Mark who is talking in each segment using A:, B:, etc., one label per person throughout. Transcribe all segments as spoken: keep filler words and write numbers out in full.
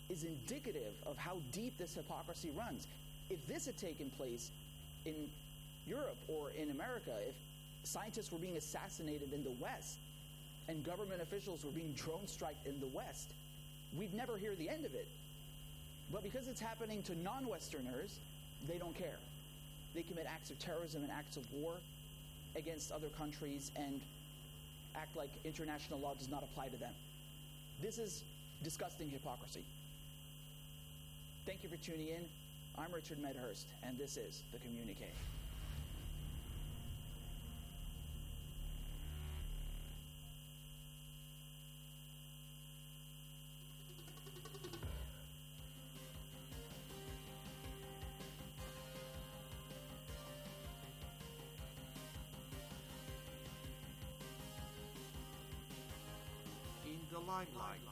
A: is indicative of how deep this hypocrisy runs. If this had taken place in Europe or in America, if scientists were being assassinated in the West and government officials were being drone striked in the West, we'd never hear the end of it. But because it's happening to non-Westerners, they don't care. They commit acts of terrorism and acts of war against other countries and act like international law does not apply to them. This is disgusting hypocrisy. Thank you for tuning in. I'm Richard Medhurst, and this is The Communique.
B: In the limelight.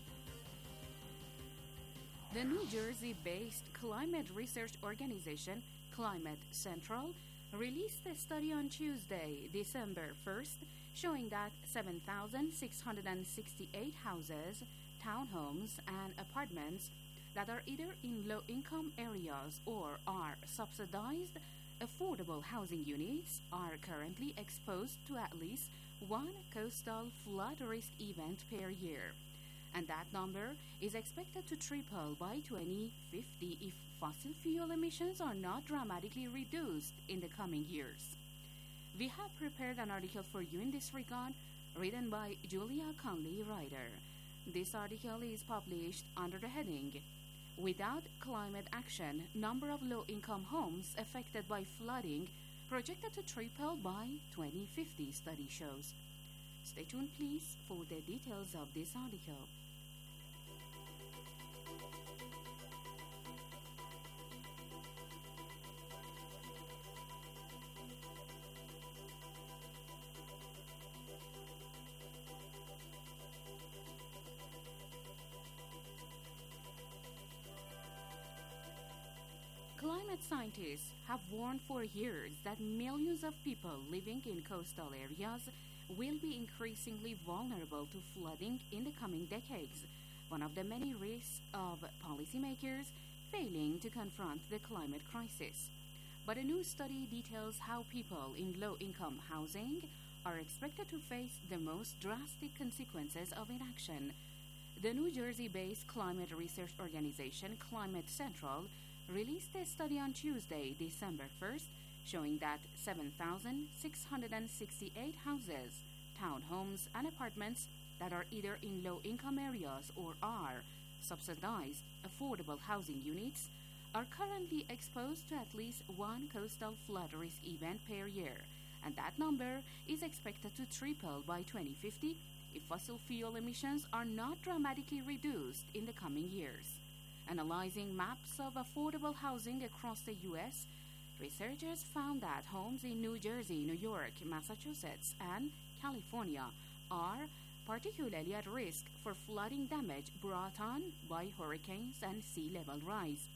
C: The New Jersey-based climate research organization, Climate Central, released a study on Tuesday, December first, showing that seven thousand six hundred sixty-eight houses, townhomes, and apartments that are either in low-income areas or are subsidized affordable housing units are currently exposed to at least one coastal flood risk event per year. And that number is expected to triple by twenty fifty if fossil fuel emissions are not dramatically reduced in the coming years. We have prepared an article for you in this regard, written by Julia Conley-Ryder. This article is published under the heading, Without Climate Action, Number of Low-Income Homes Affected by Flooding Projected to Triple by twenty fifty, study shows. Stay tuned, please, for the details of this article. Climate scientists have warned for years that millions of people living in coastal areas will be increasingly vulnerable to flooding in the coming decades, one of the many risks of policymakers failing to confront the climate crisis. But a new study details how people in low-income housing are expected to face the most drastic consequences of inaction. The New Jersey-based climate research organization Climate Central released a study on Tuesday, December first, showing that seven thousand six hundred sixty-eight houses, townhomes, and apartments that are either in low-income areas or are subsidized affordable housing units are currently exposed to at least one coastal flood risk event per year, and that number is expected to triple by twenty fifty if fossil fuel emissions are not dramatically reduced in the coming years. Analyzing maps of affordable housing across the U S, researchers found that homes in New Jersey, New York, Massachusetts, and California are particularly at risk for flooding damage brought on by hurricanes and sea level rise.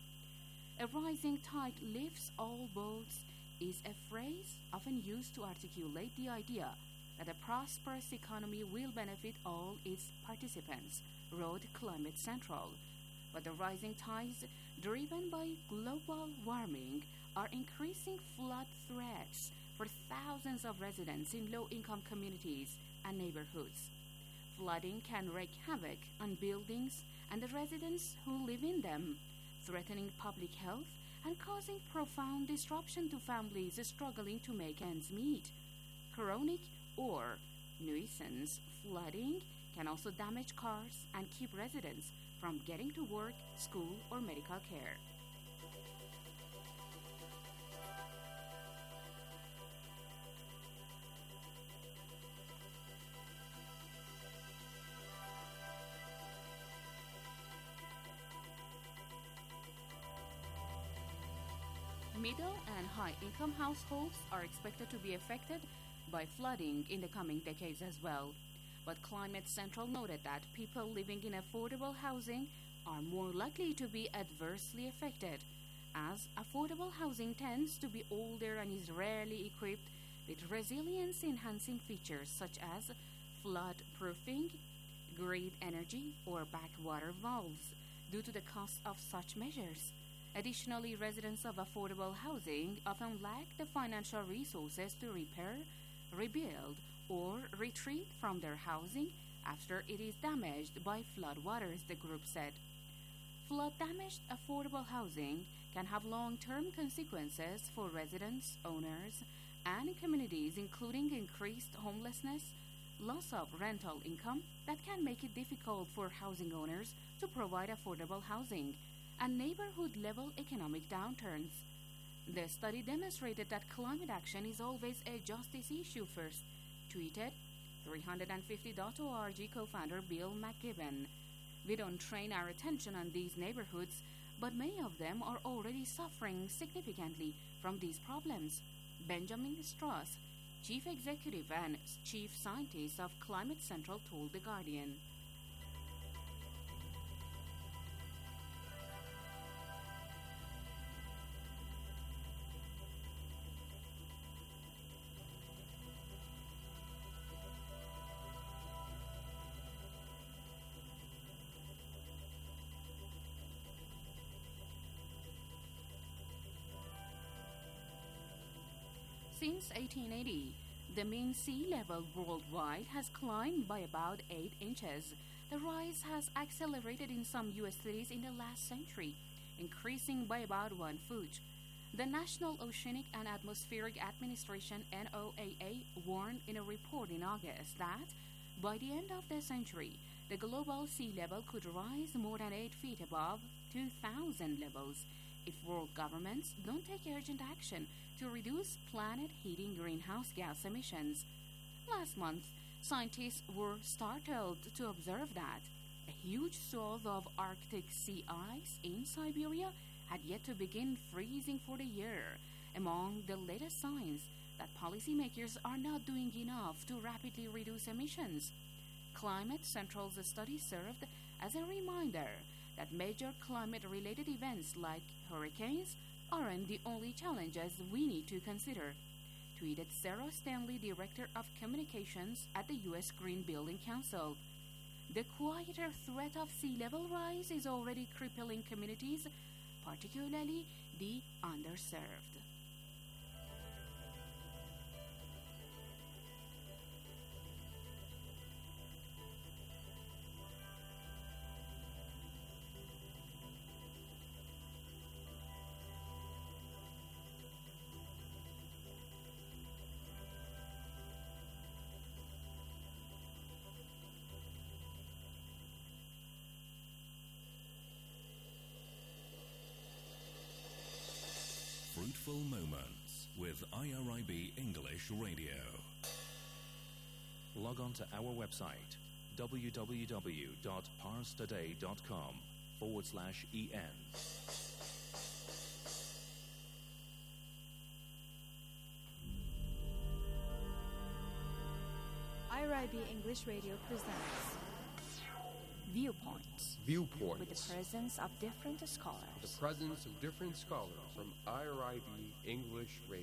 C: A rising tide lifts all boats is a phrase often used to articulate the idea that a prosperous economy will benefit all its participants, wrote Climate Central. But the rising tides, driven by global warming, are increasing flood threats for thousands of residents in low-income communities and neighborhoods. Flooding can wreak havoc on buildings and the residents who live in them, threatening public health and causing profound disruption to families struggling to make ends meet. Chronic or nuisance flooding can also damage cars and keep residents from getting to work, school, or medical care. Middle and high-income households are expected to be affected by flooding in the coming decades as well. But Climate Central noted that people living in affordable housing are more likely to be adversely affected, as affordable housing tends to be older and is rarely equipped with resilience-enhancing features such as flood-proofing, grid energy, or backwater valves. due to the cost of such measures. Additionally, residents of affordable housing often lack the financial resources to repair, rebuild, or retreat from their housing after it is damaged by floodwaters, the group said. Flood-damaged affordable housing can have long-term consequences for residents, owners, and communities, including increased homelessness, loss of rental income that can make it difficult for housing owners to provide affordable housing, and neighborhood-level economic downturns. The study demonstrated that climate action is always a justice issue first, tweeted three fifty dot org co-founder Bill McGibbon. We don't train our attention on these neighborhoods, but many of them are already suffering significantly from these problems. Benjamin Strauss, Chief Executive and Chief Scientist of Climate Central, told The Guardian. Since eighteen eighty, the mean sea level worldwide has climbed by about eight inches. The rise has accelerated in some U S cities in the last century, increasing by about one foot. The National Oceanic and Atmospheric Administration, N O A A, warned in a report in August that by the end of the century, the global sea level could rise more than eight feet above two thousand levels if world governments don't take urgent action to reduce planet-heating greenhouse gas emissions. Last month, scientists were startled to observe that a huge swath of Arctic sea ice in Siberia had yet to begin freezing for the year, among the latest signs that policymakers are not doing enough to rapidly reduce emissions. Climate Central's study served as a reminder that major climate-related events like hurricanes aren't the only challenges we need to consider, tweeted Sarah Stanley, Director of Communications at the U S Green Building Council. The quieter threat of sea level rise is already crippling communities, particularly the underserved.
D: Fruitful Moments with I R I B English Radio. Log on to our website www.parstoday.com forward slash en.
E: I R I B English Radio presents Viewpoints.
F: Viewpoints.
E: With the presence of different scholars.
F: The presence of different scholars from I R I B English Radio.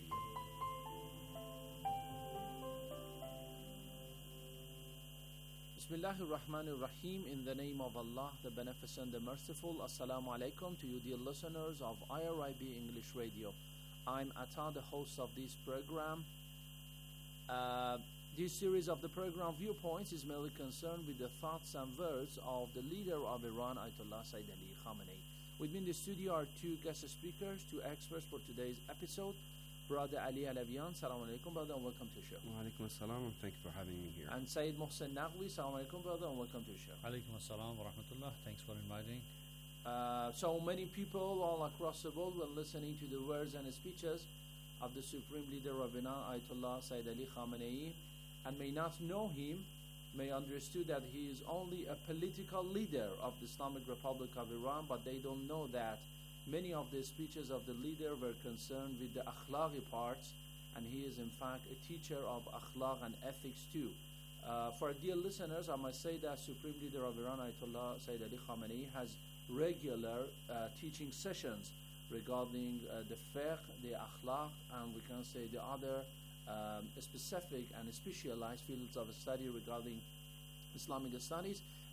G: Bismillahir Rahmanir Rahim. In the name of Allah, the Beneficent, the Merciful. Assalamu alaikum to you, dear listeners of I R I B English Radio. I'm Atta, the host of this program. Uh, This series of the program Viewpoints is mainly concerned with the thoughts and words of the leader of Iran, Ayatollah Sayyid Ali Khamenei. With me in the studio are two guest speakers, two experts for today's episode. Brother Ali Alavian, Assalamu alaikum, brother, and welcome to the show.
H: Wa alaikum assalam, and thank you for having me here.
G: And Sayyid Mohsen Naqvi, Assalamu alaikum, brother, and welcome to the show.
I: Alaikum assalam wa rahmatullah, thanks for inviting.
G: Uh, so many people all across the world were listening to the words and speeches of the Supreme Leader of Iran, Ayatollah Sayyid Ali Khamenei, and may not know him, may understood that he is only a political leader of the Islamic Republic of Iran, but they don't know that many of the speeches of the leader were concerned with the akhlaqi parts, and he is in fact a teacher of akhlaq and ethics too. Uh, for dear listeners, I must say that Supreme Leader of Iran, Ayatollah Sayyid Ali Khamenei, has regular uh, teaching sessions regarding uh, the fiqh, the akhlaq, and we can say the other Um, specific and specialized fields of study regarding Islamic studies,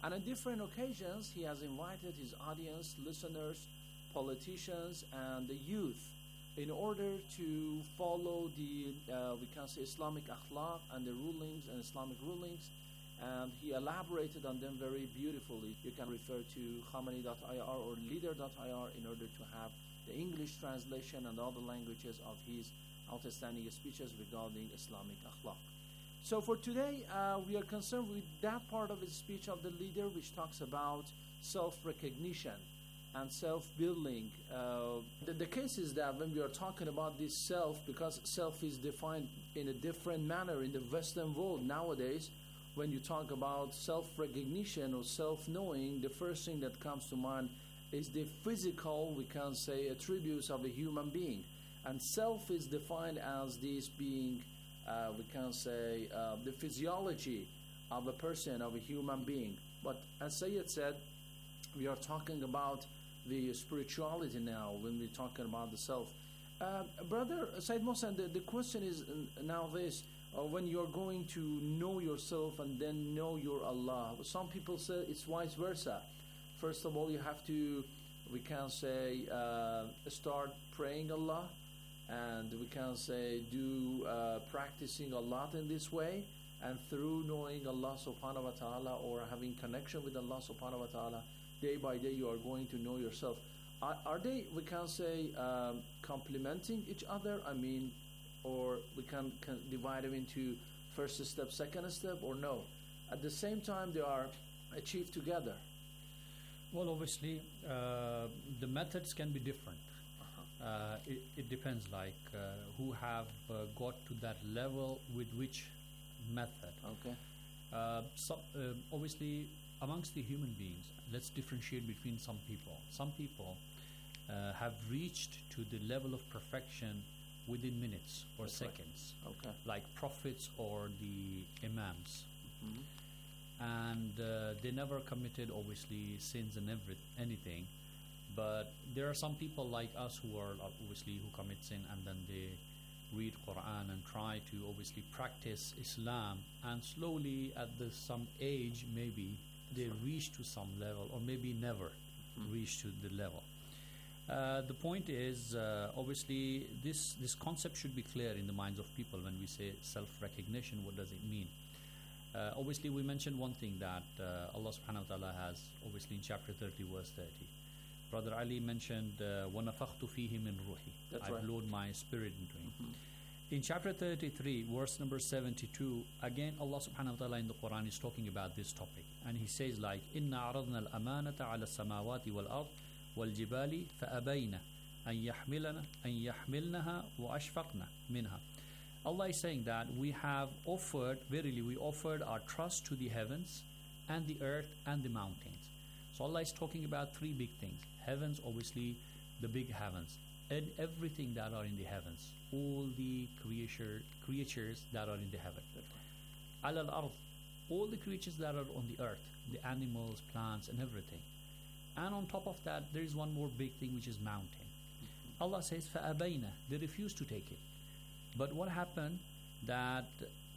G: And on different occasions, he has invited his audience, listeners, politicians, and the youth in order to follow the, uh, we can say, Islamic akhlaq and the rulings and Islamic rulings. And he elaborated on them very beautifully. You can refer to Khamenei dot I R or leader dot I R in order to have the English translation and other languages of his outstanding speeches regarding Islamic akhlaq. So for today, uh, we are concerned with that part of his speech of the leader which talks about self-recognition and self-building. Uh, the, the case is that when we are talking about this self, because self is defined in a different manner in the Western world nowadays, when you talk about self-recognition or self-knowing, the first thing that comes to mind is the physical, we can say, attributes of a human being. And self is defined as this being, uh, we can say, uh, the physiology of a person, of a human being. But as Sayyid said, we are talking about the spirituality now when we're talking about the self. Uh, brother Sayyid Mohsen, the, the question is now this, uh, when you're going to know yourself and then know your Allah, some people say it's vice versa. First of all, you have to, we can say, uh, start praying Allah, and we can say do uh, practicing a lot in this way, and through knowing Allah subhanahu wa ta'ala or having connection with Allah subhanahu wa ta'ala, day by day you are going to know yourself. Are, are they, we can say, um, complementing each other? I mean, or we can, can divide them into first step, second step, or no? At the same time, they are achieved together.
I: Well, obviously, uh, the methods can be different. Uh-huh. Uh, it, it depends, like uh, who have uh, got to that level with which method.
G: Okay.
I: Uh, so, uh, obviously, amongst the human beings, let's differentiate between some people. Some people uh, have reached to the level of perfection within minutes or
G: That's
I: seconds,
G: right. Okay.
I: like prophets or the imams.
G: Mm-hmm.
I: And uh, they never committed, obviously, sins and every, anything. But there are some people like us who are uh, obviously who commit sin and then they read Quran and try to obviously practice Islam, and slowly at the, some age maybe they reach to some level, or maybe never mm-hmm. reach to the level. Uh, the point is, uh, obviously, this this concept should be clear in the minds of people when we say self-recognition. What does it mean? Uh, obviously, we mentioned one thing that uh, Allah subhanahu wa ta'ala has, obviously, in chapter thirty, verse thirty. Brother Ali mentioned, وَنَفَخْتُ فِيهِ مِنْ رُوحِي. I've
G: right.
I: blown my spirit into him.
G: Mm-hmm.
I: In chapter thirty-three, verse number seventy-two, again, Allah subhanahu wa ta'ala in the Quran is talking about this topic. And He says like, إِنَّا عَرَضْنَا الْأَمَانَةَ عَلَى السَّمَاوَاتِ وَالْأَرْضِ وَالْجِبَالِ فَأَبَيْنَ أَن يَحْمِلَنَا أَن يَحْمِلْنَهَا وَأَشْفَقْنَا مِنْهَا. Allah is saying that we have offered, verily we offered our trust to the heavens and the earth and the mountains. So Allah is talking about three big things. Heavens, obviously, the big heavens, and everything that are in the heavens, all the creature, creatures that are in the heaven. Al al-ard, all the creatures that are on the earth, the animals, plants, and everything. And on top of that, there is one more big thing, which is mountain. Mm-hmm. Allah says, فَأَبَيْنَ, they refused to take it. But what happened that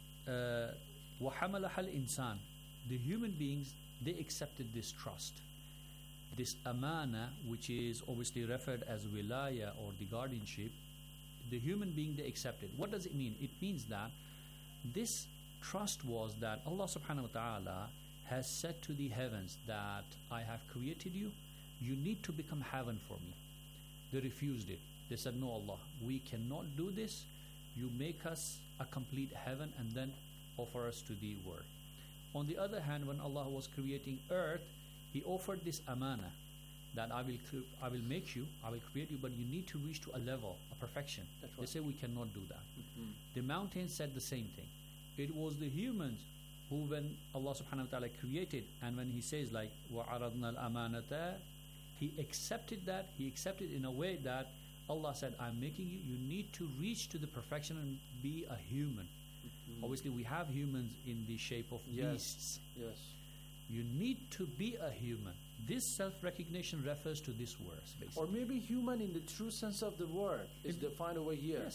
I: uh, وَحَمَلَهَا الْإِنسَانِ, the human beings, they accepted this trust. This amana, which is obviously referred as wilaya or the guardianship, the human being, they accepted. What does it mean? It means that this trust was that Allah subhanahu wa ta'ala has said to the heavens that I have created you, you need to become heaven for me. They refused it. They said, no Allah, we cannot do this. You make us a complete heaven and then offer us to the world. On the other hand, when Allah was creating earth, He offered this amana that I will I will make you, I will create you, but you need to reach to a level, a perfection.
G: That's right.
I: They say we cannot do that.
G: Mm-hmm.
I: The mountains said the same thing. It was the humans who, when Allah subhanahu wa ta'ala created, and when He says like وَعَرَضْنَا الْأَمَانَةَ, He accepted that, He accepted in a way that Allah said, I'm making you, you need to reach to the perfection and be a human. Mm-hmm. Obviously we have humans in the shape of
G: yes.
I: beasts.
G: Yes.
I: You need to be a human. This self-recognition refers to this verse, basically.
G: Or maybe human in the true sense of the word is
I: it,
G: defined over here.
I: Yes.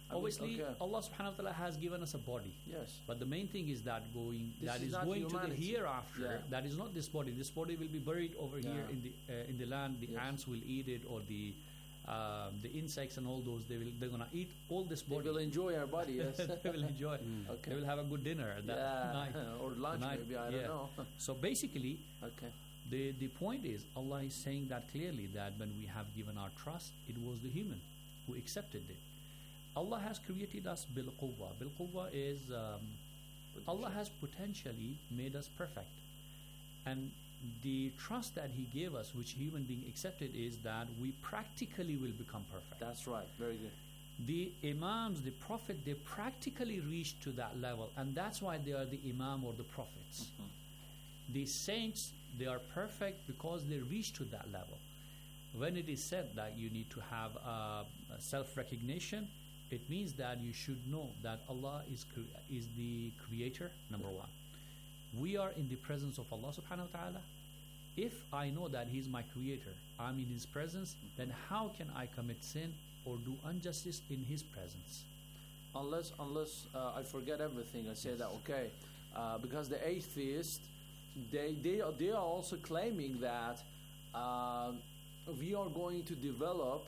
G: I mean,
I: Obviously,
G: okay.
I: Allah subhanahu wa ta'ala has given us a body.
G: Yes.
I: But the main thing is that going
G: This
I: that
G: is
I: is,
G: not
I: going
G: humanity.
I: to the hereafter.
G: Yeah.
I: That is not this body. This body will be buried over
G: Yeah.
I: here in the uh, in the land. The
G: Yes.
I: ants will eat it, or the um, the insects and all those. They will they're gonna eat all this
G: They
I: body.
G: will enjoy our body, yes.
I: They will enjoy. it.
G: Okay.
I: They will have a good dinner that
G: Yeah,
I: night
G: or lunch
I: night,
G: maybe, I
I: yeah.
G: don't know.
I: So basically,
G: Okay.
I: the the point is Allah is saying that clearly, that when we have given our trust, it was the human who accepted it. Allah has created us bil quwwa. Bil quwwa is um, Allah has potentially made us perfect, and the trust that He gave us, which human being accepted, is that we practically will become perfect.
G: That's right. Very good.
I: The Imams, the Prophet, they practically reached to that level, and that's why they are the Imam or the Prophets.
G: Mm-hmm.
I: The saints, they are perfect because they reach to that level. When it is said that you need to have uh, self-recognition, it means that you should know that Allah is cre- is the creator, number one. We are in the presence of Allah subhanahu wa ta'ala. If I know that He is my creator, I'm in His presence, then how can I commit sin or do injustice in His presence?
G: Unless, unless uh, I forget everything, I say that okay, uh, because the atheists, they they are, they are also claiming that uh, we are going to develop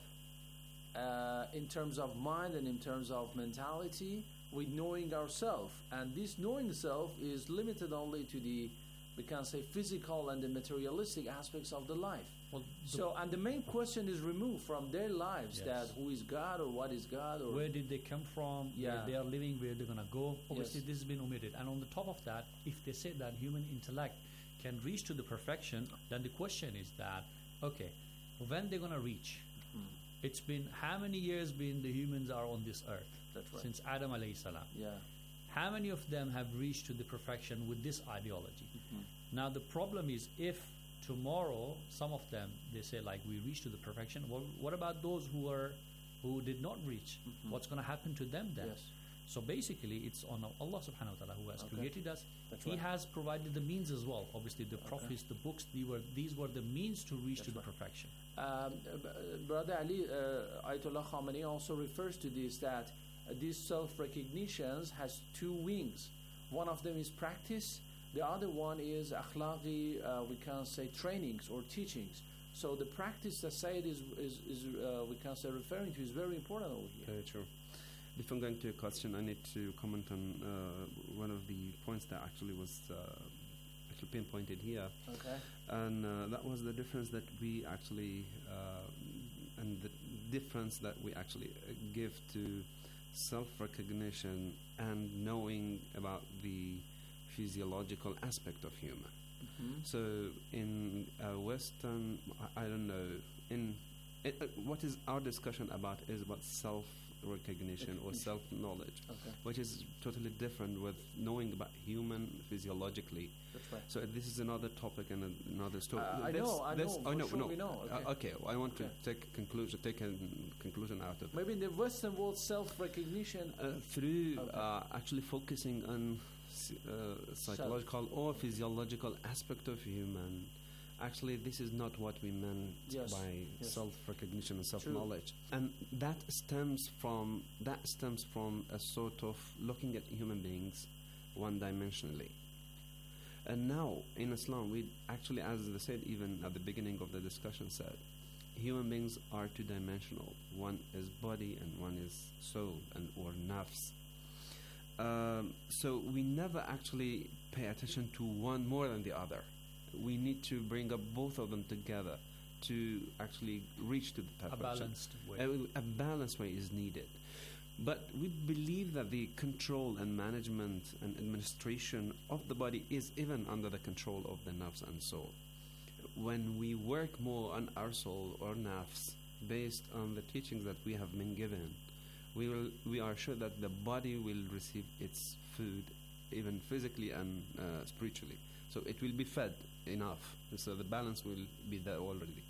G: uh, in terms of mind and in terms of mentality with knowing ourselves, and this knowing self is limited only to the, we can say, physical and the materialistic aspects of the life.
I: Well, the
G: So, and the main question is removed from their lives,
I: Yes.
G: that who is God or what is God, or
I: where did they come from,
G: Yeah.
I: where they are living, where they're going to go. Obviously,
G: Yes.
I: this has been omitted. And on the top of that, if they say that human intellect can reach to the perfection, then the question is that, okay, when they're going to reach?
G: Hmm.
I: It's been, how many years been the humans are on this earth?
G: That's right.
I: Since Adam alayhi salam.
G: Yeah.
I: How many of them have reached to the perfection with this ideology?
G: Mhm.
I: Now the problem is, if tomorrow some of them, they say like, we reach to the perfection, well, what about those who are who did not reach?
G: Mhm.
I: What's going to happen to them then?
G: Yes.
I: So basically, it's on Allah subhanahu wa ta'ala who has
G: Okay.
I: created us.
G: That's
I: He
G: right.
I: has provided the means as well. Obviously, the
G: Okay.
I: prophets, the books, they were, these were the means to reach
G: That's
I: to the
G: right.
I: perfection.
G: Um, uh, b- uh, Brother Ali, uh, Ayatollah Khamenei also refers to this, that uh, these self-recognitions has two wings. One of them is practice. The other one is akhlaqi, uh, we can say trainings or teachings. So the practice that Sayyid is, is, is uh, we can say referring to is very important over here.
H: Very true. Before going to your question, I need to comment on uh, one of the points that actually was uh, actually pinpointed here.
G: Okay.
H: And uh, that was the difference that we actually, uh, and the difference that we actually uh, give to self-recognition and knowing about the physiological aspect of human.
G: Mhm.
H: So in uh, Western, I, I don't know, in it, uh, what is our discussion about is about self-recognition or
G: Recognition.
H: self-knowledge,
G: Okay.
H: which is totally different with knowing about human physiologically.
G: That's right.
H: So this is another topic and a- another story.
G: Uh, I
H: This-
G: know, I
H: this-
G: know,
H: oh,
G: for
H: no,
G: sure
H: no.
G: we know,
H: Uh,
G: okay.
H: okay, well, I want
G: Okay.
H: to take a conclusion, take a conclusion out of it.
G: Maybe in the Western world, self-recognition.
H: Uh, through
G: Okay.
H: uh, actually focusing on s- uh, psychological or physiological aspect of human, actually this is not what we meant
G: Yes,
H: by
G: yes.
H: self-recognition and self-knowledge, and that stems from that stems from a sort of looking at human beings one-dimensionally. And now in Islam, we actually, as they said even at the beginning of the discussion, said human beings are two-dimensional. One is body and one is soul and or nafs. Um, so we never actually pay attention to one more than the other. We need to bring up both of them together to actually reach to the
I: A
H: perfection.
I: balanced way.
H: A, a balanced way is needed. But we believe that the control and management and administration of the body is even under the control of the nafs and soul. When we work more on our soul or nafs based on the teachings that we have been given, we will we are sure that the body will receive its food even physically and uh, spiritually. So it will be fed enough. So the balance will be there already.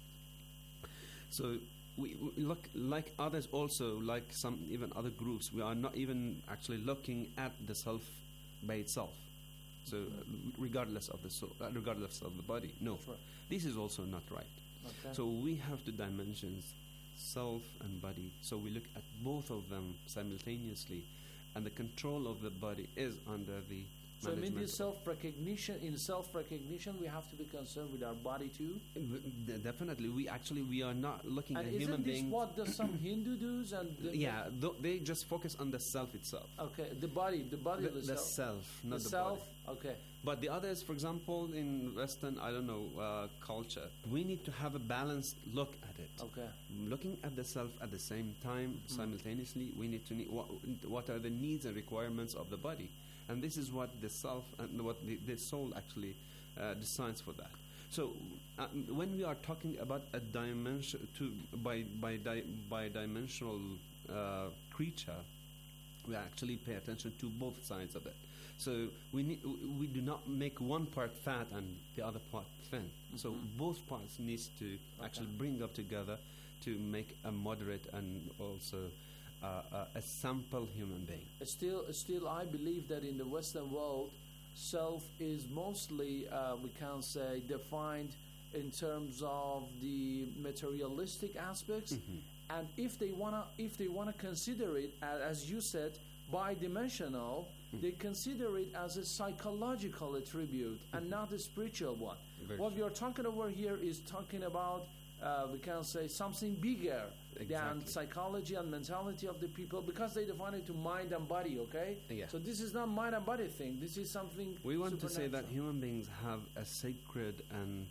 H: So we, we look like others also, like some even other groups, we are not even actually looking at the self by itself. So uh, regardless of the soul, uh, regardless of the body, no.
G: That's right.
H: This is also not right.
G: Okay.
H: So we have two dimensions: self and body. So we look at both of them simultaneously, and the control of the body is under the
G: So I mean,
H: management
G: this self-recognition, in self-recognition, we have to be concerned with our body too.
H: D- Definitely, we actually we are not looking
G: And
H: at
G: isn't
H: human
G: this
H: beings.
G: what the, some Hindu do's and the,
H: Yeah, th- they just focus on the self itself.
G: okay, the body, the body,
H: The,
G: of the,
H: the
G: self,
H: self, not
G: the
H: the,
G: self.
H: body.
G: Okay,
H: But the others, for example, in Western, I don't know, uh, culture, we need to have a balanced look at it.
G: okay,
H: Looking at the self at the same time, simultaneously, we need to need what, what are the needs and requirements of the body, and this is what the self and what the, the soul actually uh, decides for that. So, uh, when we are talking about a dimension, to by by di- by dimensional uh, creature, we actually pay attention to both sides of it. So we need, we do not make one part fat and the other part thin. So both parts needs to actually bring up together to make a moderate and also uh, uh, a sample human being.
G: still, still, I believe that in the Western world, self is mostly, uh, we can say, defined in terms of the materialistic aspects, and if they wanna, if they wanna consider it, uh, as you said, bidimensional, they consider it as a psychological attribute and not a spiritual one.
H: Very
G: What
H: true.
G: we are talking over here is talking about, uh, we can say, something bigger than
H: Exactly.
G: psychology and mentality of the people, because they define it to mind and body, okay?
H: Yeah.
G: So this is not mind and body thing. This is something
H: We want to say that
G: supernatural.
H: human beings have a sacred and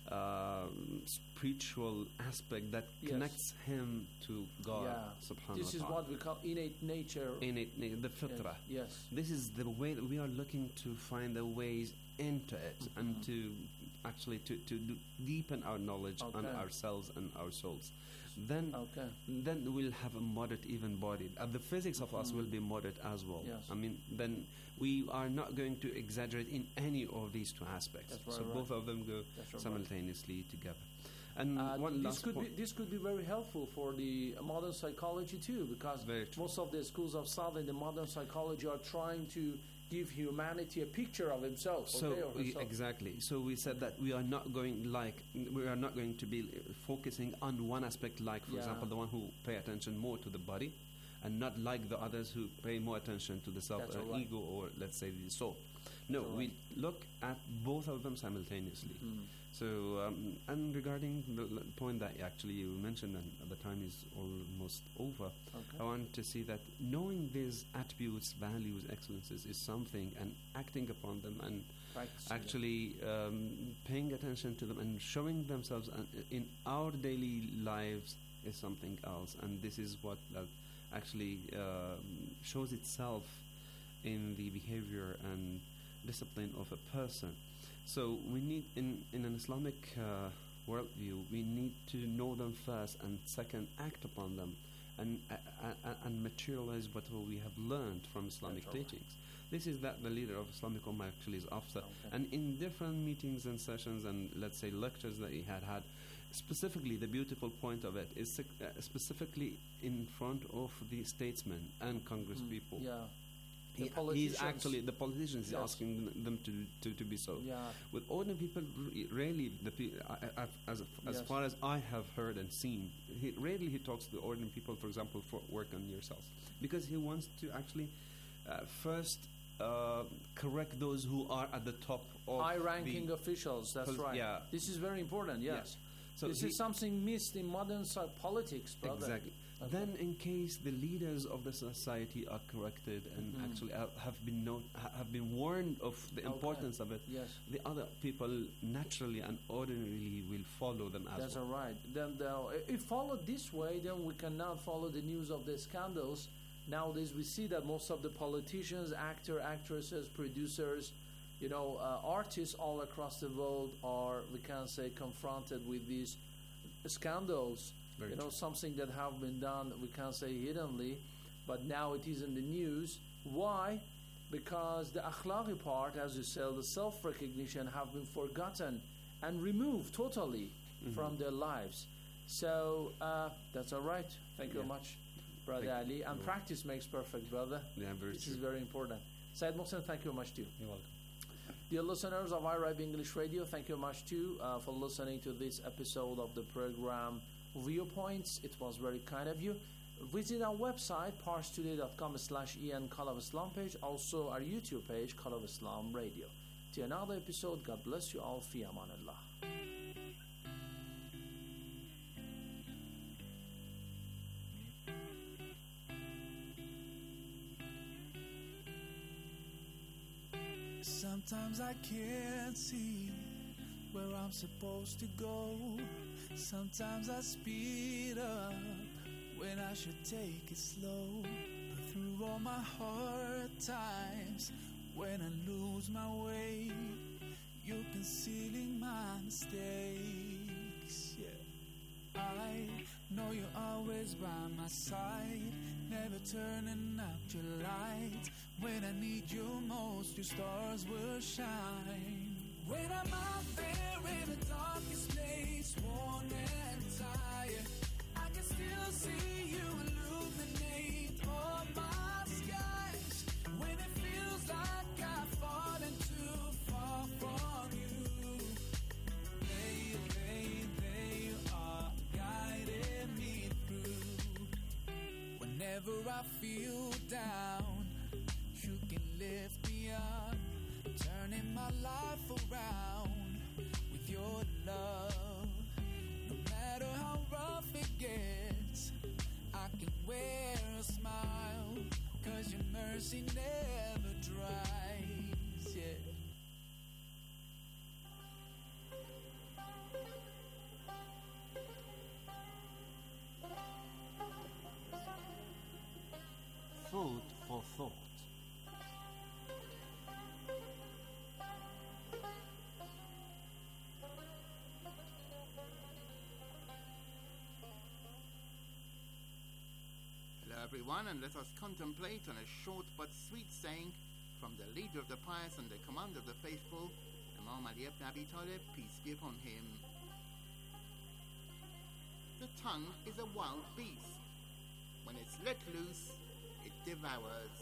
H: uh, spiritual aspect that
G: Yes.
H: connects him to God,
G: Yeah.
H: subhanahu
G: This is
H: wa ta'ala.
G: what we call innate nature.
H: Innate, na- the fitra.
G: Yes. yes.
H: This is the way that we are looking to find the ways into it and
G: Mm-hmm.
H: to actually to, to do deepen our knowledge on
G: Okay.
H: ourselves and our souls. Then
G: Okay.
H: then we'll have a moderate even body. Uh, the physics of us will be moderate as well.
G: Yes.
H: I mean, then we are not going to exaggerate in any of these two aspects.
G: That's right,
H: so
G: right.
H: both of them go
G: That's right,
H: simultaneously together. And
G: Uh,
H: one
G: this
H: last
G: could
H: point.
G: be this could be very helpful for the modern psychology too, because
H: Very true.
G: most of the schools of thought in the modern psychology are trying to give humanity a picture of himself.
H: So
G: okay, or
H: we-
G: herself.
H: exactly. So we said that we are not going like we are not going to be uh, focusing on one aspect, like for
G: Yeah.
H: example the one who pay attention more to the body, and not like the others who pay more attention to the self,
G: That's
H: uh,
G: all right.
H: ego, or let's say the soul. No,
G: all
H: we
G: right.
H: look at both of them simultaneously.
G: Mm.
H: So um, and regarding the l- point that actually you mentioned, and the time is almost over.
G: Okay.
H: I want to see that knowing these attributes, values, excellences is something, and acting upon them and
G: Practicing it.
H: actually um, paying attention to them and showing themselves uh, in our daily lives is something else. And this is what uh, actually um, shows itself in the behavior and discipline of a person. So we need, in, in an Islamic uh, worldview, we need to know them first, and second, act upon them and uh, uh, and materialize what we have learned from Islamic
G: That's all right.
H: teachings. This is that the leader of Islamic Ummah actually is after.
G: Okay.
H: And in different meetings and sessions and let's say lectures that he had had, specifically the beautiful point of it is sec- uh, specifically in front of the statesmen and Congress
G: Mm.
H: people.
G: Yeah.
H: He-
G: The
H: he's
G: politicians.
H: actually the politicians is
G: Yes.
H: asking them- them to, to to be so.
G: Yeah.
H: With ordinary people, re- rarely the pe- I, I, as as
G: Yes.
H: far as I have heard and seen, he, rarely he talks to the ordinary people. For example, for work on yourselves, because he wants to actually uh, first uh, correct those who are at the top of
G: High-ranking
H: the,
G: officials. That's
H: pol-
G: right.
H: yeah.
G: This is very important. Yes.
H: Yeah. So
G: this
H: he-
G: is something missed in modern so- politics, brother.
H: Exactly.
G: Okay.
H: Then, in case the leaders of the society are corrected and
G: Mhm.
H: actually uh, have been known, ha- have been warned of the
G: Okay.
H: importance of it,
G: Yes.
H: the other people naturally and ordinarily will follow them as
G: That's
H: well.
G: all right. Then, the, if followed this way, then we cannot follow the news of the scandals. Nowadays, we see that most of the politicians, actor, actresses, producers, you know, uh, artists all across the world are, we can say, confronted with these scandals.
H: Very
G: you know,
H: true.
G: something that have been done, we can't say hiddenly, but now it is in the news. Why? Because the akhlaqi part, as you said, the self-recognition have been forgotten and removed totally
H: Mhm.
G: from their lives. So uh, that's all right. Thank you
H: Yeah.
G: very much, Brother
H: Thank
G: Ali.
H: you.
G: And
H: You're
G: practice makes perfect, brother.
H: Yeah, very
G: This
H: true.
G: is very important. Syed Mohsen, thank you very much too.
I: You're welcome.
G: Dear listeners of I R I B English Radio, thank you very much too uh, for listening to this episode of the program viewpoints. It was very kind of you. Visit our website, parstoday.com slash en Call of Islam page, also our YouTube page, Call of Islam Radio. Till another episode, God bless you all. Fi amanillah.
J: Sometimes I can't see where I'm supposed to go. Sometimes I speed up when I should take it slow. But through all my hard times, when I lose my way, you're concealing my mistakes. Yeah, I know you're always by my side, never turning out your light. When I need you most, your stars will shine. When I'm out there in the darkest place, worn and tired, I can still see you illuminate all my skies. When it feels like I've fallen too far from you, there, there, there you are, guiding me through. Whenever I feel down, you can lift me up, turning my life around with your love. No matter how rough it gets, I can wear a smile, 'cause your mercy never dries. Yeah.
B: Food for thought. Hello everyone, and let us contemplate on a short but sweet saying from the leader of the pious and the commander of the faithful, Imam Ali ibn Abi Talib, peace be upon him. The tongue is a wild beast. When it's let loose, it devours.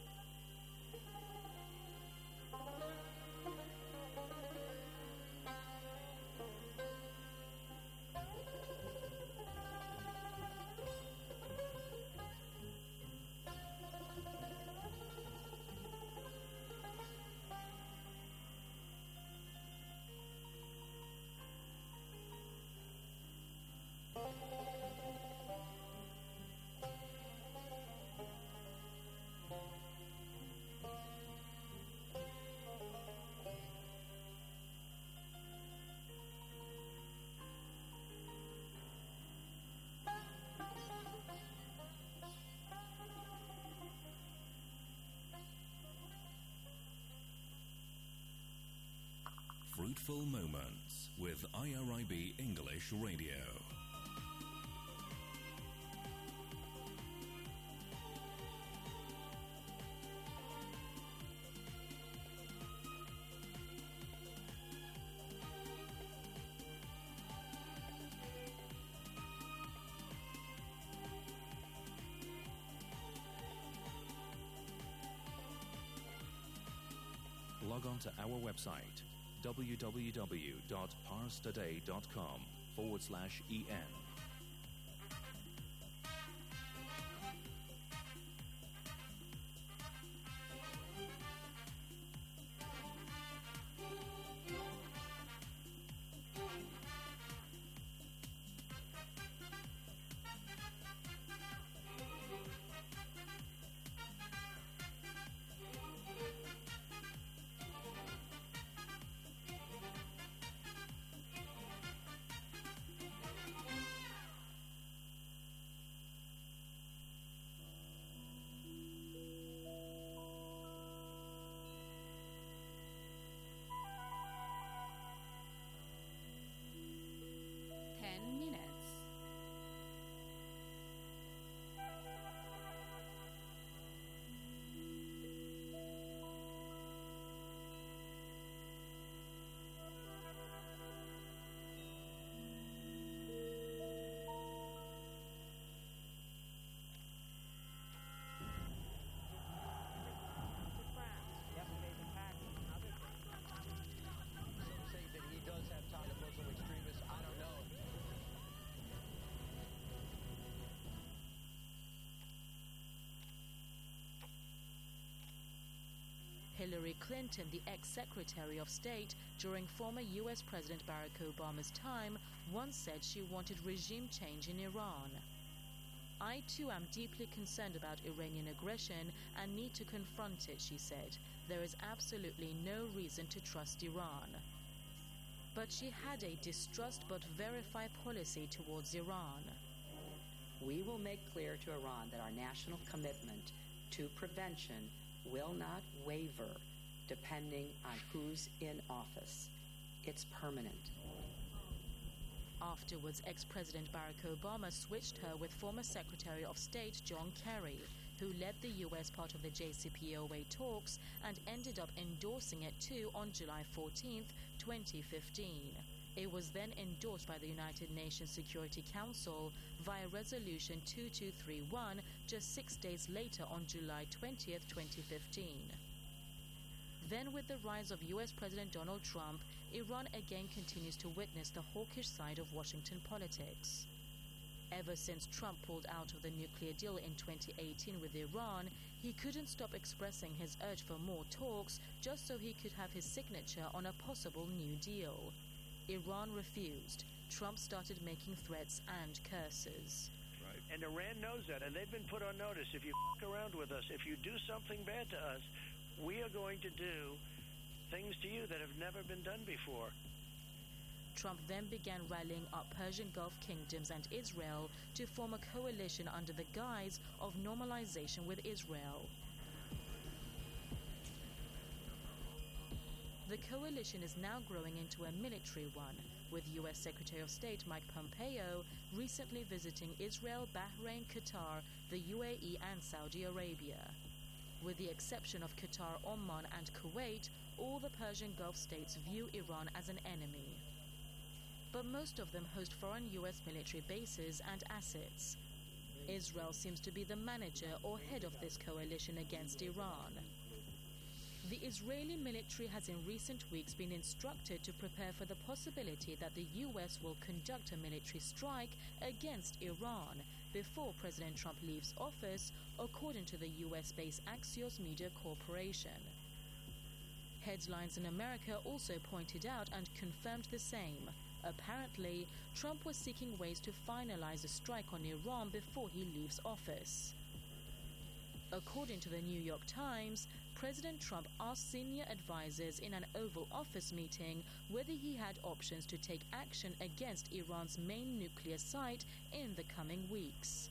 D: Fruitful Moments with I R I B English Radio.
K: Log on to our website www.parstoday.com forward slash en.
L: Hillary Clinton, the ex-Secretary of State during former U S President Barack Obama's time, once said she wanted regime change in Iran. I too am deeply concerned about Iranian aggression and need to confront it, she said. There is absolutely no reason to trust Iran. But she had a distrust but verify policy towards Iran.
M: We will make clear to Iran that our national commitment to prevention will not waver depending on who's in office. It's permanent.
L: Afterwards, ex-President Barack Obama switched her with former Secretary of State John Kerry, who led the U S part of the J C P O A talks and ended up endorsing it too on July fourteenth, twenty fifteen. It was then endorsed by the United Nations Security Council via Resolution two two three one just six days later on July twentieth, twenty fifteen. Then, with the rise of U S President Donald Trump, Iran again continues to witness the hawkish side of Washington politics. Ever since Trump pulled out of the nuclear deal in twenty eighteen with Iran, he couldn't stop expressing his urge for more talks just so he could have his signature on a possible new deal. Iran refused. Trump started making threats and curses.
N: Right. And Iran knows that, and they've been put on notice. If you f*** around with us, if you do something bad to us, we are going to do things to you that have never been done before.
L: Trump then began rallying up Persian Gulf kingdoms and Israel to form a coalition under the guise of normalization with Israel. The coalition is now growing into a military one, with U S Secretary of State Mike Pompeo recently visiting Israel, Bahrain, Qatar, the U A E and Saudi Arabia. With the exception of Qatar, Oman and Kuwait, all the Persian Gulf states view Iran as an enemy. But most of them host foreign U S military bases and assets. Israel seems to be the manager or head of this coalition against Iran. The Israeli military has in recent weeks been instructed to prepare for the possibility that the U S will conduct a military strike against Iran before President Trump leaves office, according to the U S-based Axios Media Corporation. Headlines in America also pointed out and confirmed the same. Apparently, Trump was seeking ways to finalize a strike on Iran before he leaves office. According to the New York Times, President Trump asked senior advisors in an Oval Office meeting whether he had options to take action against Iran's main nuclear site in the coming weeks.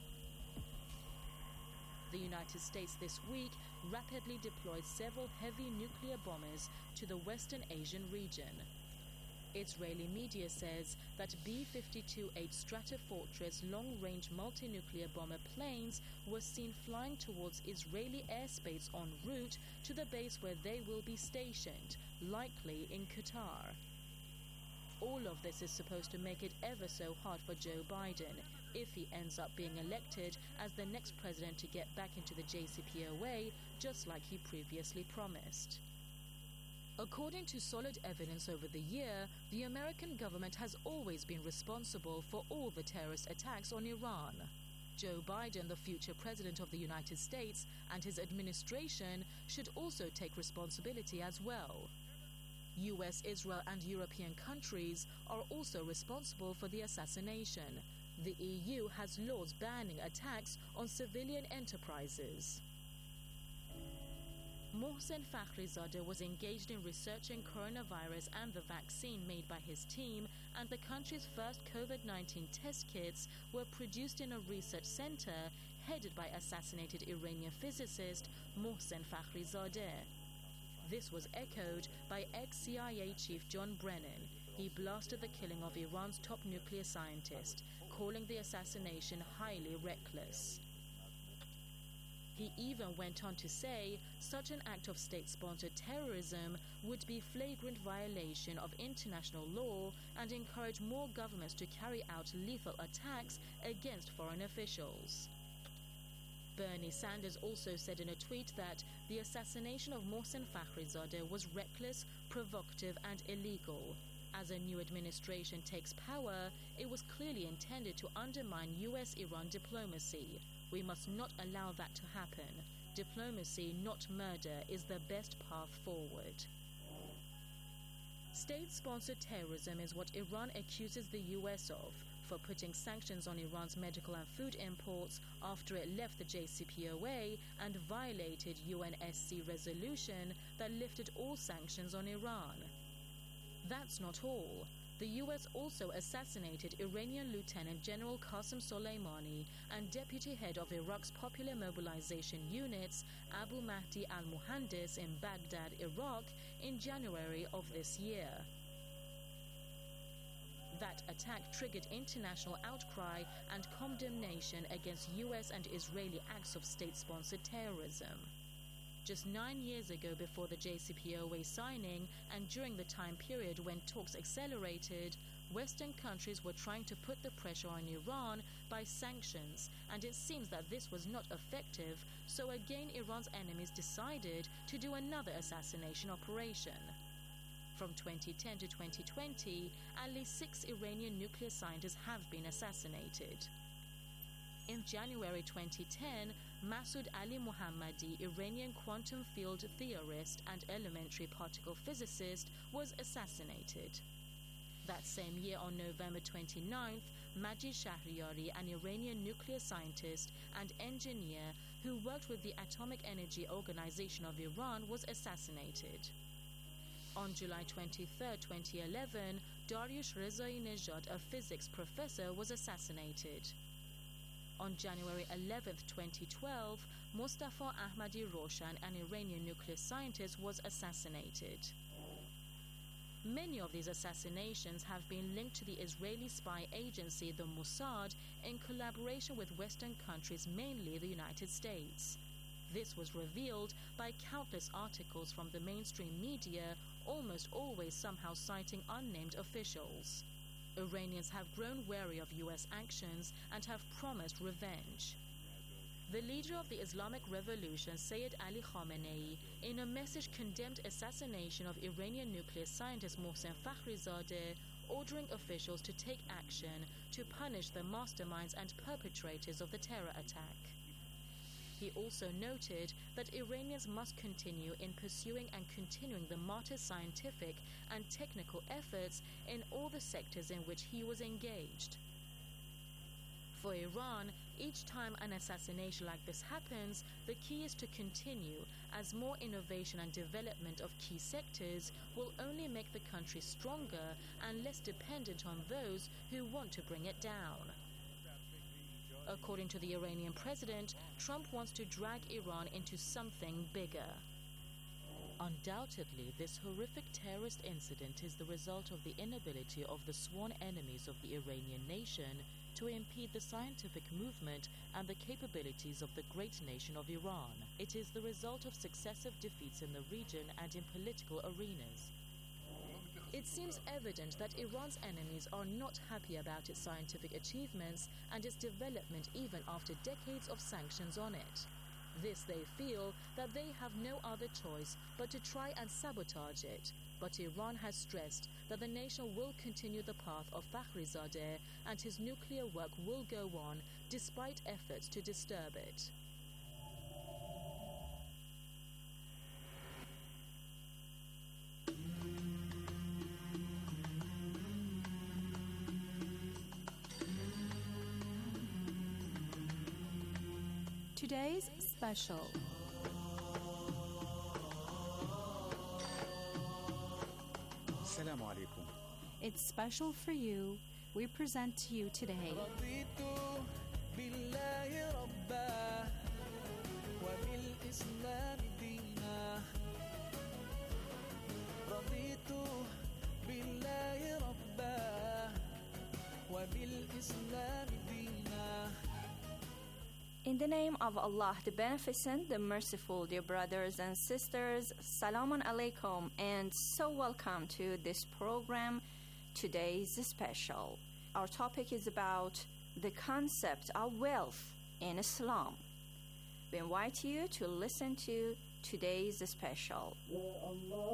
L: The United States this week rapidly deployed several heavy nuclear bombers to the Western Asian region. Israeli media says that B fifty-two H Stratofortress long-range multi-nuclear bomber planes were seen flying towards Israeli airspace en route to the base where they will be stationed, likely in Qatar. All of this is supposed to make it ever so hard for Joe Biden, if he ends up being elected as the next president to get back into the J C P O A, just like he previously promised. According to solid evidence over the year, the American government has always been responsible for all the terrorist attacks on Iran. Joe Biden, the future president of the United States, and his administration should also take responsibility as well. U S, Israel, and European countries are also responsible for the assassination. The E U has laws banning attacks on civilian enterprises. Mohsen Fakhrizadeh was engaged in researching coronavirus and the vaccine made by his team, and the country's first COVID nineteen test kits were produced in a research center headed by assassinated Iranian physicist Mohsen Fakhrizadeh. This was echoed by ex-C I A chief John Brennan. He blasted the killing of Iran's top nuclear scientist, calling the assassination highly reckless. He even went on to say such an act of state-sponsored terrorism would be flagrant violation of international law and encourage more governments to carry out lethal attacks against foreign officials. Bernie Sanders also said in a tweet that the assassination of Mohsen Fakhrizadeh was reckless, provocative, and illegal. As a new administration takes power, it was clearly intended to undermine U S Iran diplomacy. We must not allow that to happen. Diplomacy, not murder, is the best path forward. State-sponsored terrorism is what Iran accuses the U S of for putting sanctions on Iran's medical and food imports after it left the J C P O A and violated U N S C resolution that lifted all sanctions on Iran. That's not all. The U S also assassinated Iranian Lieutenant General Qasem Soleimani and Deputy Head of Iraq's Popular Mobilization Units, Abu Mahdi al-Muhandis, in Baghdad, Iraq, in January of this year. That attack triggered international outcry and condemnation against U S and Israeli acts of state-sponsored terrorism. Just nine years ago, before the J C P O A signing and during the time period when talks accelerated, Western countries were trying to put the pressure on Iran by sanctions, and it seems that this was not effective, so again Iran's enemies decided to do another assassination operation. From twenty ten to twenty twenty, at least six Iranian nuclear scientists have been assassinated. In January twenty ten, Masoud Ali Mohammadi, Iranian quantum field theorist and elementary particle physicist, was assassinated. That same year, on November twenty-ninth, Majid Shahriari, an Iranian nuclear scientist and engineer who worked with the Atomic Energy Organization of Iran, was assassinated. On July twenty-third, twenty eleven, Dariush Rezai Nejad, a physics professor, was assassinated. On January eleventh, twenty twelve, Mustafa Ahmadi Roshan, an Iranian nuclear scientist, was assassinated. Many of these assassinations have been linked to the Israeli spy agency, the Mossad, in collaboration with Western countries, mainly the United States. This was revealed by countless articles from the mainstream media, almost always somehow citing unnamed officials. Iranians have grown wary of U S actions and have promised revenge. The leader of the Islamic Revolution, Sayyid Ali Khamenei, in a message condemned assassination of Iranian nuclear scientist Mohsen Fakhrizadeh, ordering officials to take action to punish the masterminds and perpetrators of the terror attack. He also noted that Iranians must continue in pursuing and continuing the martyr scientific and technical efforts in all the sectors in which he was engaged. For Iran, each time an assassination like this happens, the key is to continue, as more innovation and development of key sectors will only make the country stronger and less dependent on those who want to bring it down. According to the Iranian president, Trump wants to drag Iran into something bigger. Undoubtedly, this horrific terrorist incident is the result of the inability of the sworn enemies of the Iranian nation to impede the scientific movement and the capabilities of the great nation of Iran. It is the result of successive defeats in the region and in political arenas. It seems evident that Iran's enemies are not happy about its scientific achievements and its development even after decades of sanctions on it. This, they feel, that they have no other choice but to try and sabotage it. But Iran has stressed that the nation will continue the path of Fakhrizadeh and his nuclear work will go on despite efforts to disturb it.
E: Today's special.
O: Assalamu alaikum.
E: It's special for you. We present to you today. In the name of Allah, the Beneficent, the Merciful, dear brothers and sisters, Salamun Alaikum, and so welcome to this program. Today's special. Our topic is about the concept of wealth in Islam. We invite you to listen to today's special.
J: Ya Allah,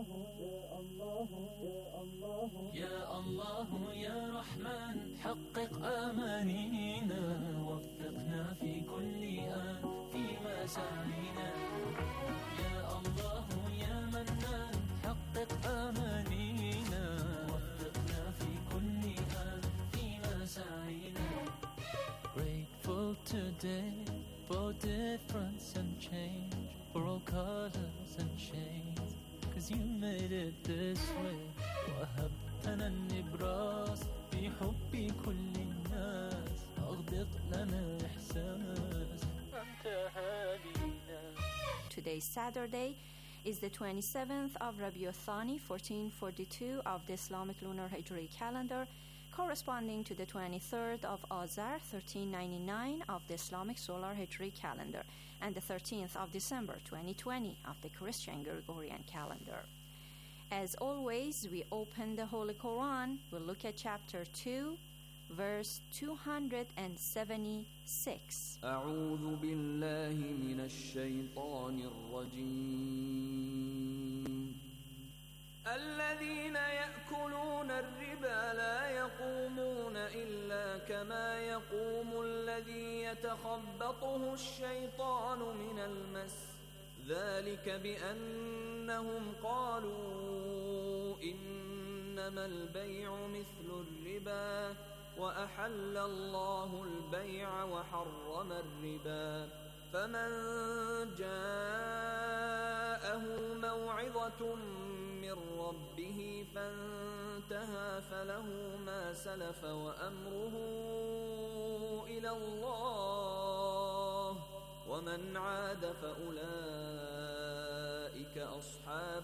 J: Ya Rahman, حقق آمانينا وفقنا في كل آن في مساعينا day for difference and change, for all colors and shades, cause you made it this way. وهبتنا النبراس في حب كل الناس، أغدق لنا إحساس أنت هادينا.
E: Today's Saturday is the twenty-seventh of Rabiul Thani, fourteen forty-two of the Islamic Lunar Hijri calendar, corresponding to the twenty-third of Azar, thirteen ninety-nine of the Islamic Solar Hijri calendar, and the thirteenth of December, twenty twenty of the Christian Gregorian calendar. As always, we open the Holy Quran. We'll look at chapter two, verse two hundred seventy-six.
P: أعوذ بالله من الشيطان الرجيم. الذين يأكلون الربا لا يقومون إلا كما يقوم الذي يتخبطه الشيطان من المس، ذلك بأنهم قالوا إنما البيع مثل الربا وأحل الله البيع وحرم الربا، فمن جاءه موعظة من ربه فانتهى فله ما سلف وأمره إلى الله، ومن عاد فأولئك أصحاب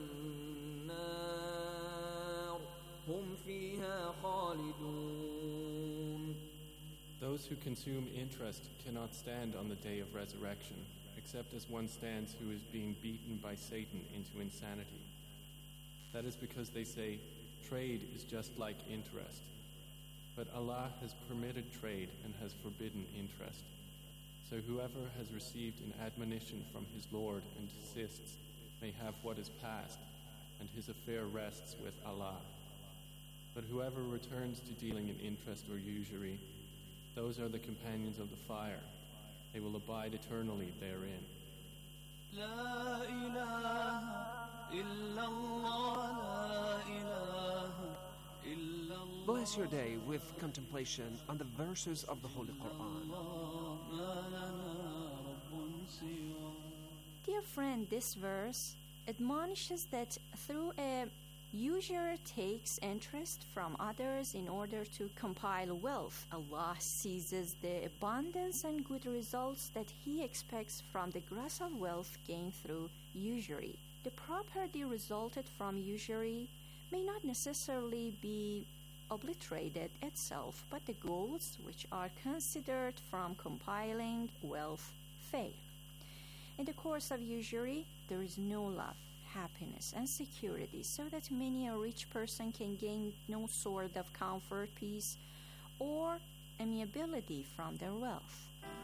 P: النار هم فيها خالدون.
Q: Those who consume interest cannot stand on the day of resurrection, except as one stands who is being beaten by Satan into insanity. That is because they say, trade is just like interest. But Allah has permitted trade and has forbidden interest. So whoever has received an admonition from his Lord and desists may have what is past, and his affair rests with Allah. But whoever returns to dealing in interest or usury, those are the companions of the fire. They will abide eternally therein.
J: لا إله إلا الله لا إله إلا الله.
H: Bless your day with contemplation on the verses of the Holy Quran.
E: Dear friend, this verse admonishes that through a usurer takes interest from others in order to compile wealth, Allah seizes the abundance and good results that He expects from the gross of wealth gained through usury. The property resulted from usury may not necessarily be obliterated itself, but the goals which are considered from compiling wealth fail. In the course of usury, there is no love, happiness, and security, so that many a rich person can gain no sort of comfort, peace, or amiability from their wealth.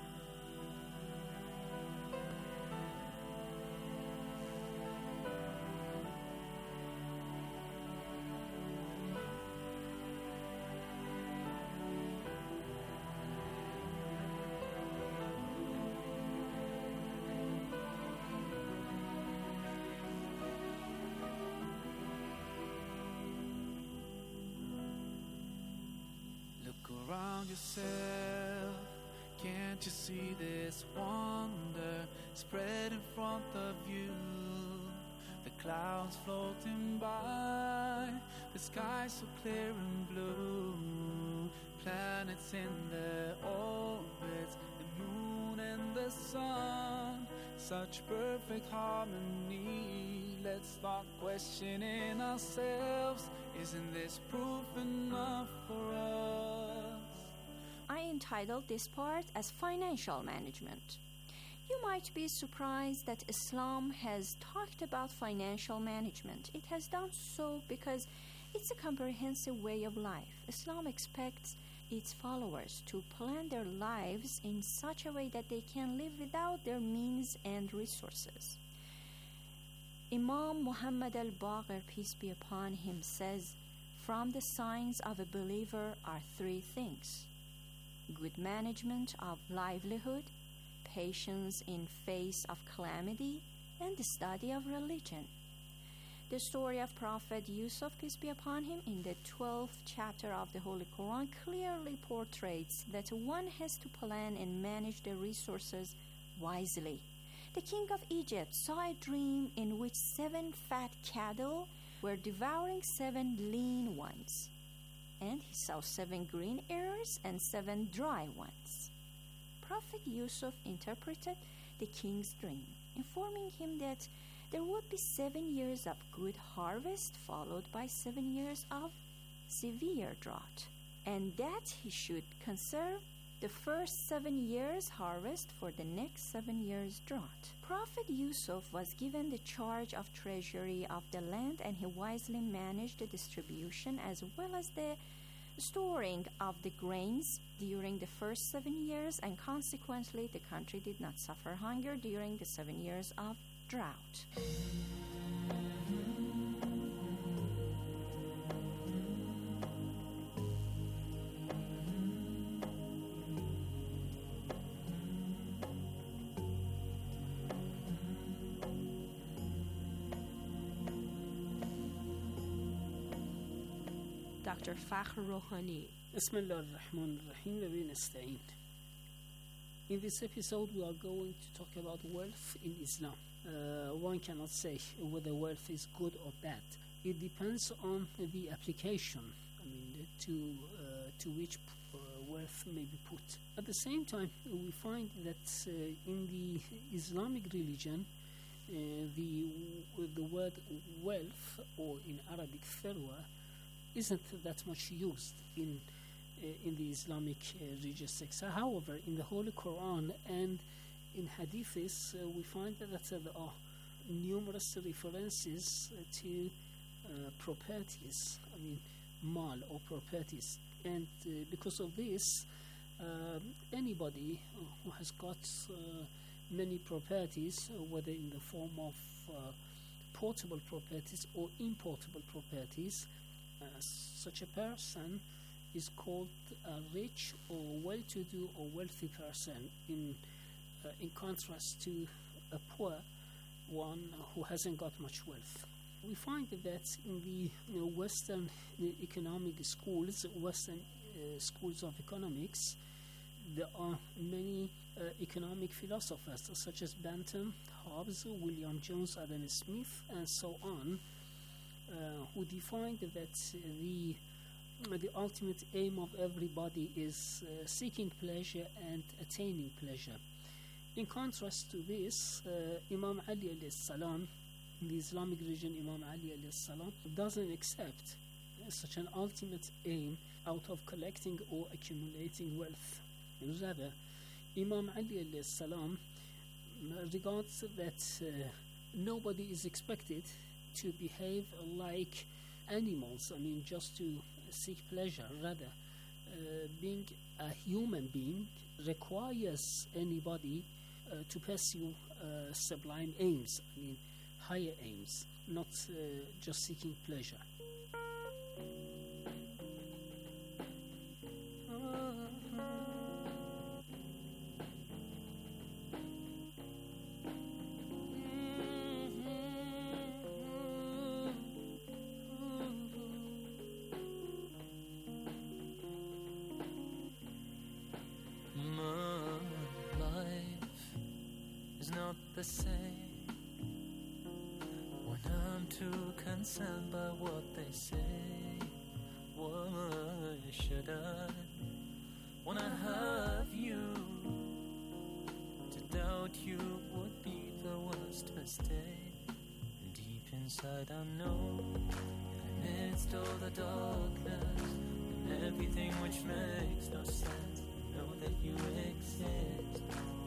J: Around yourself, can't you see this wonder spread in front of you? The clouds floating by, the sky so clear and blue, planets in their orbits, the moon and the sun, such perfect harmony. Let's start questioning ourselves, isn't this proof enough for us?
E: I entitled this part as Financial Management. You might be surprised that Islam has talked about financial management. It has done so because it's a comprehensive way of life. Islam expects its followers to plan their lives in such a way that they can live without their means and resources. Imam Muhammad al-Baqir, peace be upon him, says, "From the signs of a believer are three things: good management of livelihood, patience in face of calamity, and the study of religion." The story of Prophet Yusuf, peace be upon him, in the twelfth chapter of the Holy Quran clearly portrays that one has to plan and manage the resources wisely. The king of Egypt saw a dream in which seven fat cattle were devouring seven lean ones, and he saw seven green ears and seven dry ones. Prophet Yusuf interpreted the king's dream, informing him that there would be seven years of good harvest followed by seven years of severe drought, and that he should conserve the first seven years harvest for the next seven years drought. Prophet Yusuf was given the charge of treasury of the land, and he wisely managed the distribution as well as the storing of the grains during the first seven years, and consequently the country did not suffer hunger during the seven years of drought.
L: Doctor Fakhr Rohani.
R: بسم الله الرحمن الرحيم و نستعين. In this episode we are going to talk about wealth in Islam. Uh, one cannot say whether wealth is good or bad. It depends on the application, I mean, to uh, to which uh, wealth may be put. At the same time, we find that uh, in the Islamic religion, uh, the the word wealth, or in Arabic tharwa, isn't that much used in uh, in the Islamic uh, religious text. However, in the Holy Quran and in Hadiths, uh, we find that uh, there are numerous references uh, to uh, properties, I mean, mal or properties. And uh, because of this, uh, anybody who has got uh, many properties, uh, whether in the form of uh, portable properties or importable properties, uh, such a person is called a rich or well-to-do or wealthy person, in uh, in contrast to a poor one who hasn't got much wealth. We find that in the you know, Western uh, economic schools, Western uh, schools of economics, there are many uh, economic philosophers such as Bentham, Hobbes, William Jones, Adam Smith, and so on, uh, who defined that uh, the the ultimate aim of everybody is uh, seeking pleasure and attaining pleasure. In contrast to this, uh, Imam Ali alayhi salam, in the Islamic religion, Imam Ali alayhi salam doesn't accept uh, such an ultimate aim out of collecting or accumulating wealth. Rather, Imam Ali alayhi salam regards that uh, nobody is expected to behave like animals, I mean, just to seek pleasure. Rather, uh, being a human being requires anybody uh, to pursue uh, sublime aims, I mean, higher aims, not uh, just seeking pleasure.
J: The same when I'm too concerned by what they say. Why should I, when I have you, to doubt you would be the worst mistake. Deep inside I know, amidst all the darkness and everything which makes no sense, I know that you exist.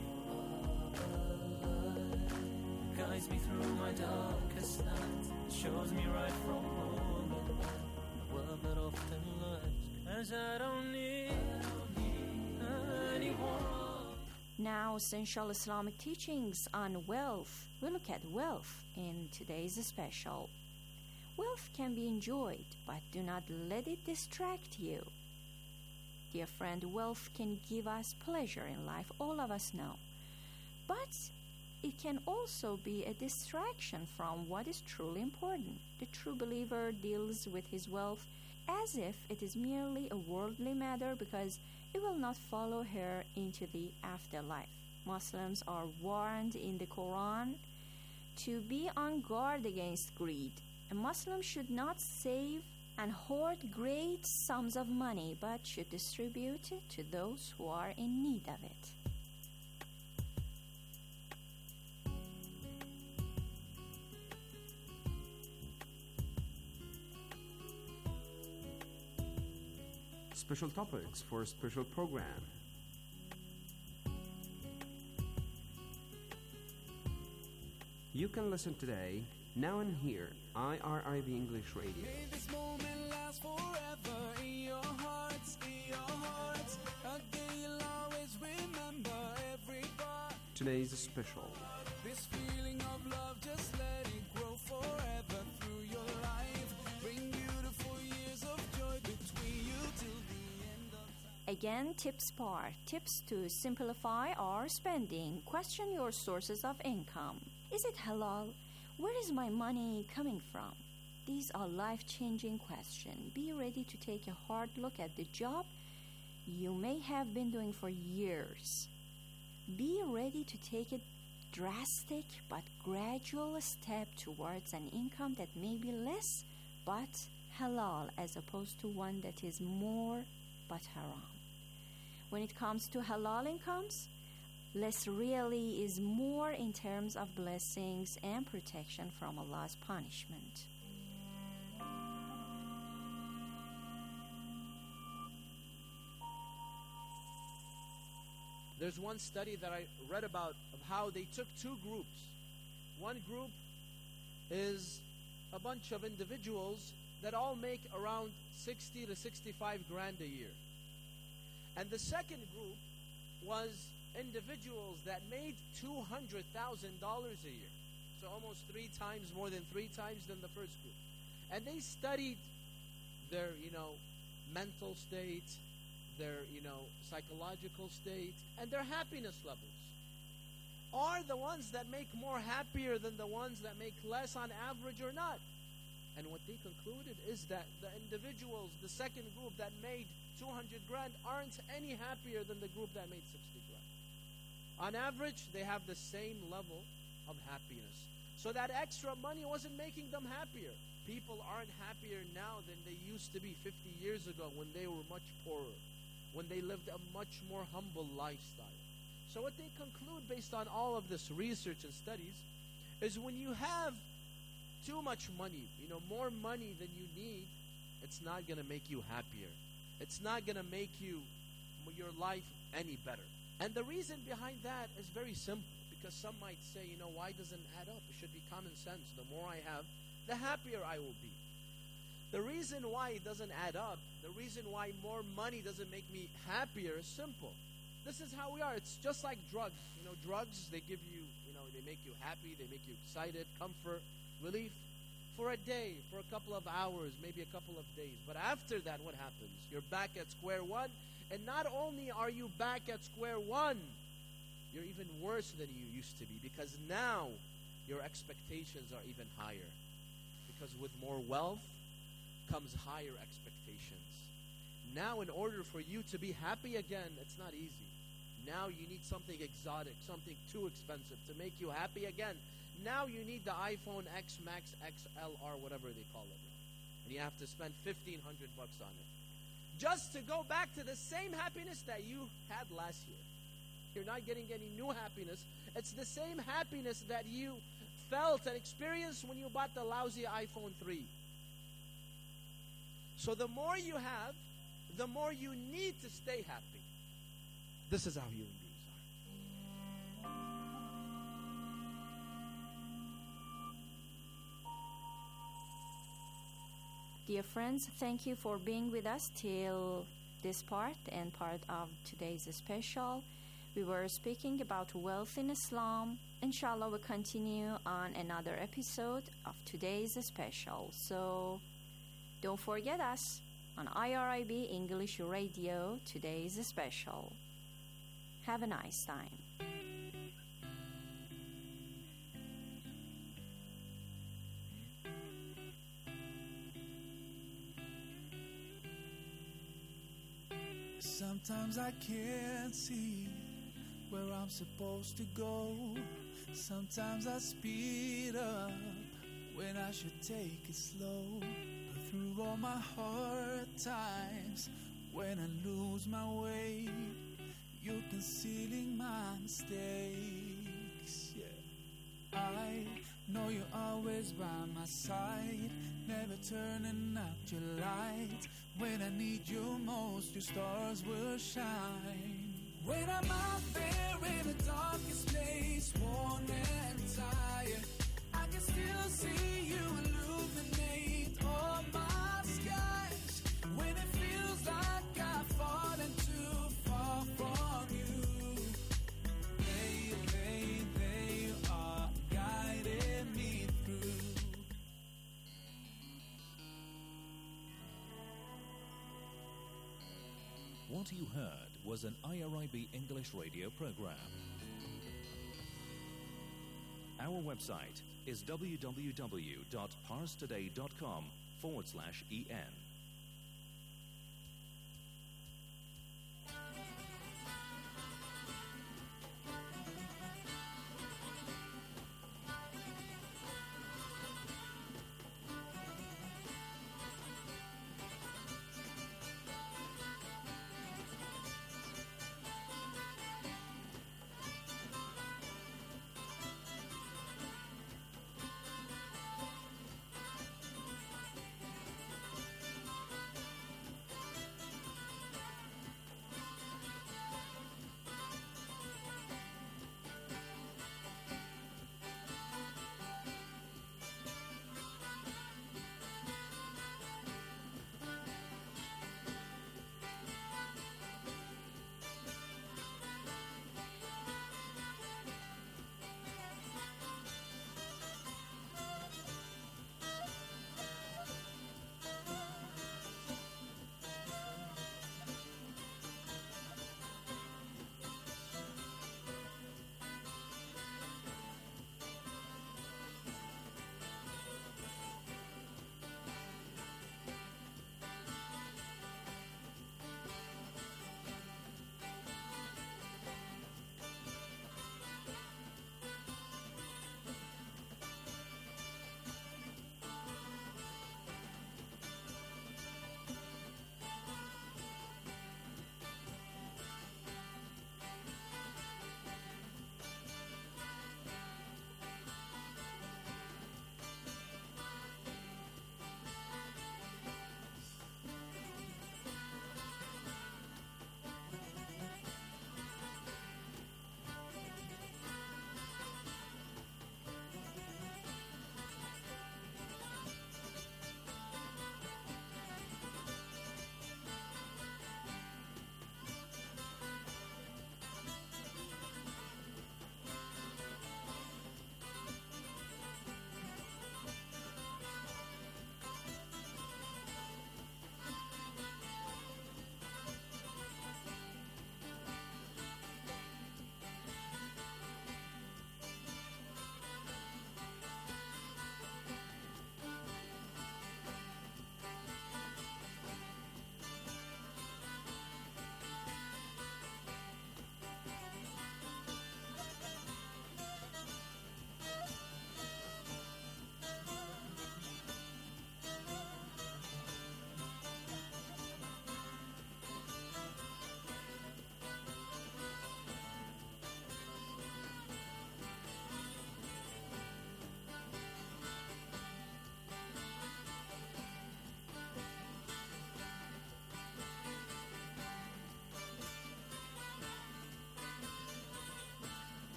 J: Guides me through my darkest nights, shows me right from wrong, the world that often lies, 'cause I don't need, I don't need anyone.
E: Now, essential Islamic teachings on wealth. We look at wealth in today's special. Wealth can be enjoyed, but do not let it distract you. Dear friend, wealth can give us pleasure in life, all of us know. But it can also be a distraction from what is truly important. The true believer deals with his wealth as if it is merely a worldly matter because it will not follow her into the afterlife. Muslims are warned in the Quran to be on guard against greed. A Muslim should not save and hoard great sums of money, but should distribute it to those who are in need of it.
H: Special topics for a special program. You can listen today, now and here, I R I B English Radio.
J: May this moment last forever in your hearts, in your hearts. A day you'll always remember every part.
H: Today's special.
J: This feeling of love, just let it grow forever through your life. Bring beautiful years of joy between you till the end of time.
E: Again, tips part. Tips to simplify our spending. Question your sources of income. Is it halal? Where is my money coming from? These are life-changing questions. Be ready to take a hard look at the job you may have been doing for years. Be ready to take a drastic but gradual step towards an income that may be less but halal as opposed to one that is more but haram. When it comes to halal incomes, less really is more in terms of blessings and protection from Allah's punishment.
G: There's one study that I read about of how they took two groups. One group is a bunch of individuals that all make around sixty to sixty-five grand a year. And the second group was individuals that made two hundred thousand dollars a year. So almost three times, more than three times than the first group. And they studied their, you know, mental state, their, you know, psychological state, and their happiness levels. Are the ones that make more happier than the ones that make less on average or not? And what they concluded is that the individuals, the second group that made two hundred grand aren't any happier than the group that made sixty grand. On average, they have the same level of happiness. So that extra money wasn't making them happier. People aren't happier now than they used to be fifty years ago when they were much poorer, when they lived a much more humble lifestyle. So what they conclude based on all of this research and studies is when you have too much money, you know, more money than you need, it's not going to make you happier. It's not going to make you, your life any better. And the reason behind that is very simple, because some might say, you know, why doesn't it add up? It should be common sense. The more I have, the happier I will be. The reason why it doesn't add up, the reason why more money doesn't make me happier is simple. This is how we are. It's just like drugs. You know, drugs, they give you, you know, they make you happy, they make you excited, comfort, relief for a day, for a couple of hours, maybe a couple of days. But after that, what happens? You're back at square one. And not only are you back at square one, you're even worse than you used to be, because now your expectations are even higher. Because with more wealth comes higher expectations. Now in order for you to be happy again, it's not easy. Now you need something exotic, something too expensive to make you happy again. Now you need the iPhone X Max, X L R, whatever they call it. And you have to spend fifteen hundred bucks on it. Just to go back to the same happiness that you had last year. You're not getting any new happiness. It's the same happiness that you felt and experienced when you bought the lousy iPhone three. So the more you have, the more you need to stay happy. This is how human beings are.
E: Dear friends, thank you for being with us till this part and part of today's special. We were speaking about wealth in Islam. Inshallah, we'll continue on another episode of today's special. So don't forget us on I R I B English Radio, today's special. Have a nice time.
J: Sometimes I can't see where I'm supposed to go. Sometimes I speed up when I should take it slow. But through all my hard times, when I lose my way, you're concealing my mistakes. Yeah, I know you're always by my side, never turning out your light. When I need you most, your stars will shine. When I'm out there in the darkest place, worn and tired, I can still see you illuminate all my skies. When it feels like I've fallen too far from you, they, they, they are guiding me through.
K: What you heard was an I R I B English radio program. Our website is w w w dot pars today dot com forward slash en.